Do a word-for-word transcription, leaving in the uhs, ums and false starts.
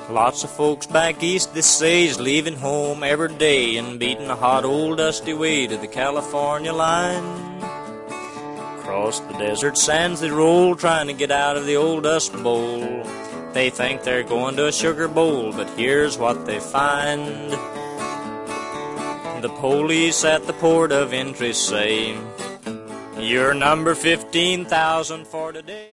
Lots of folks back east, they say, is leaving home every day and beating a hot old dusty way to the California line. Across the desert sands they roll, trying to get out of the old dust bowl. They think they're going to a sugar bowl, but here's what they find. The police at the port of entry say, "You're number fifteen thousand for today."